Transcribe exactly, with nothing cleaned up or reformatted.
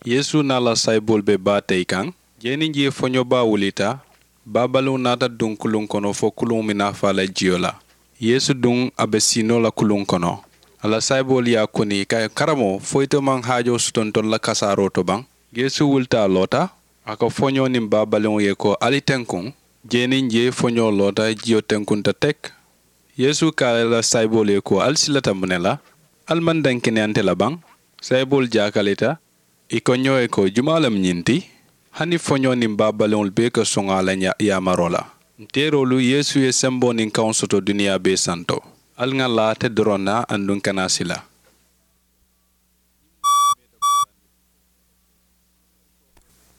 Yesu nala saibol be ba teikan jeni je fonyo ba wulita babalu nata dun kulun kono fo kulun mina fala jiola Yesu dun abesino la kulun kono ala saibol ya kuni kay karamo foito man hajo sutonton la kasaro to bang Yesu wulta lota aka fonyo nim babalon ye ko ali tenkun jeni je fonyo lota jio tenkun ta tek Yesu kala la saibol ye ko al silata munela alman dankene ante la bang saibol jakalita ikonyo e ko jumalam nyinti hani fonyo nim babalon be ko songa la nya ya marola nterolu Yesu ye sembo nin kaunsoto dunia be santo al nga la te drona andun kana sila